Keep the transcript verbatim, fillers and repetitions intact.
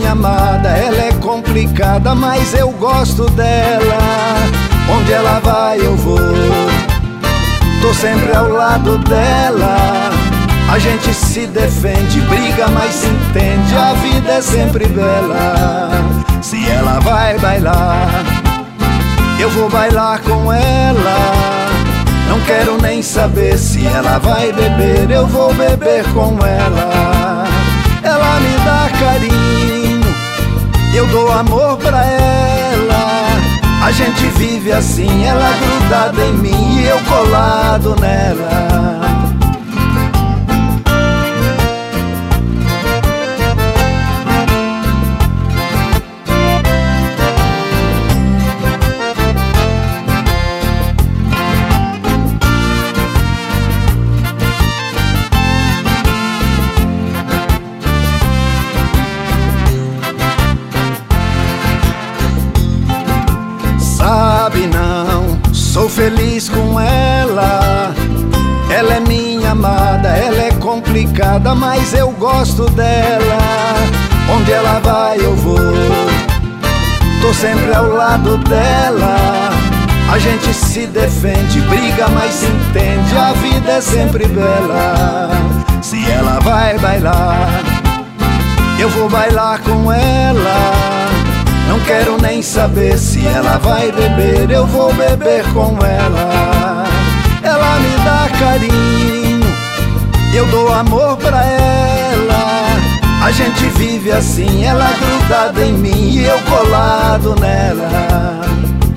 minha amada, ela é complicada, mas eu gosto dela. Onde ela vai eu vou, tô sempre ao lado dela. A gente se defende, briga, mas se entende, a vida é sempre bela. Se ela vai bailar, eu vou bailar com ela. Não quero nem saber se ela vai beber, eu vou beber com ela. Ela me dá carinho, eu dou amor pra ela. A gente vive assim, ela grudada em mim e eu colado nela. Sabe não, sou feliz com ela. Ela é minha amada, ela é complicada, mas eu gosto dela. Onde ela vai eu vou, tô sempre ao lado dela. A gente se defende, briga, mas se entende, a vida é sempre bela. Se ela vai bailar, eu vou bailar com ela. Não quero nem saber se ela vai beber, eu vou beber com ela. Ela me dá carinho, eu dou amor pra ela. A gente vive assim, ela grudada em mim e eu colado nela.